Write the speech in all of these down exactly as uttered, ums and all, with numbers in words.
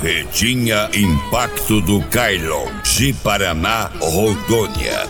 Barretinha Impacto do Kailon, de Paraná, Rondônia.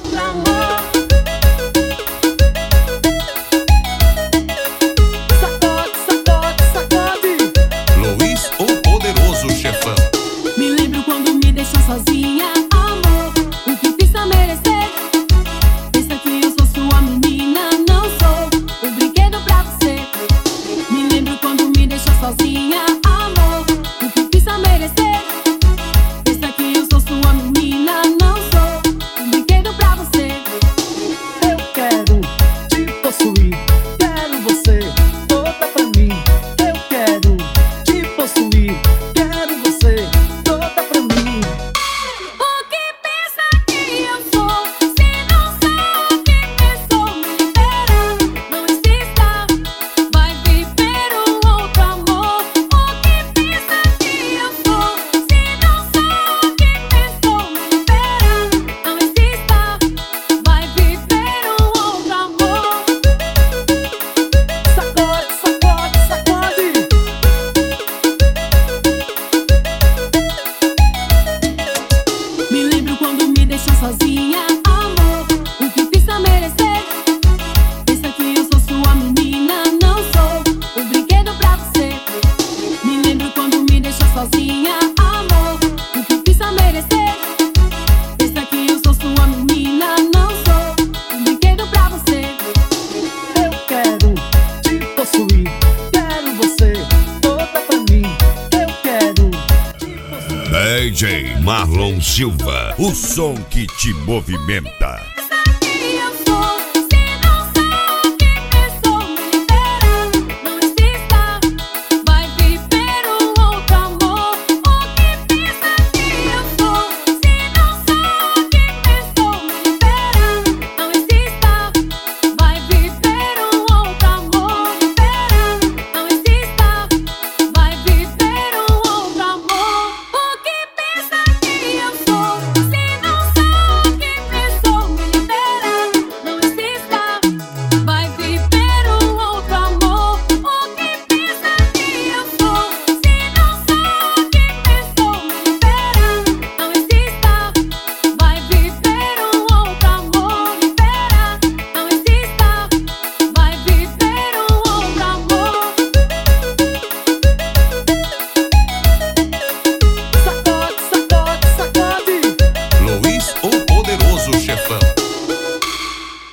Sacode, sacode, sacode. Luiz, o poderoso chefão. Me lembro quando me deixou sozinha, amor. O que fiz pra merecer? Pensa que eu sou sua menina, não sou um brinquedo pra você. Me lembro quando me deixou sozinha, amor. O que fiz pra merecer? Pensa que eu sou sua menina, não sou um brinquedo pra você. Eu quero te possuir, quero você toda pra mim. Eu quero te possuir, quero você toda pra mim. O que pensa que eu sou? Se não sou o que pensou, me libera. Não insista, vai viver um outro amor. O que pensa que eu sou? Se não sou o que pensou, me libera. Não insista, vai viver um outro amor. Sacode, sacode, sacode. Me lembro quando me deixou sozinha, amor. O que fiz pra merecer? Pensa que eu sou sua menina, não sou um brinquedo pra você. Me lembro quando me deixou sozinha, amor. O que fiz pra merecer? Pensa que eu sou sua menina, não sou um brinquedo pra você. Eu quero te possuir, quero você toda pra mim. Eu quero te possuir. D J Marlon Silva, o som que te movimenta.